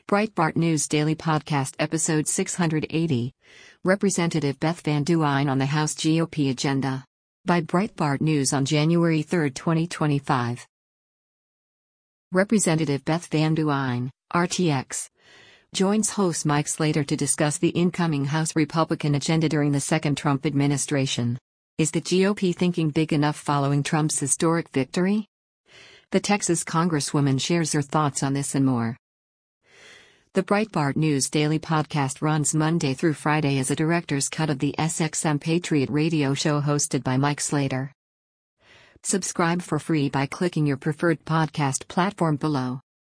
Breitbart News Daily Podcast Episode 680. Representative Beth Van Duyne on the House GOP Agenda. By Breitbart News on January 3, 2025. Representative Beth Van Duyne, RTX, joins host Mike Slater to discuss the incoming House Republican agenda during the second Trump administration. Is the GOP thinking big enough following Trump's historic victory? The Texas Congresswoman shares her thoughts on this and more. The Breitbart News Daily Podcast runs Monday through Friday as a director's cut of the SXM Patriot radio show hosted by Mike Slater. Subscribe for free by clicking your preferred podcast platform below.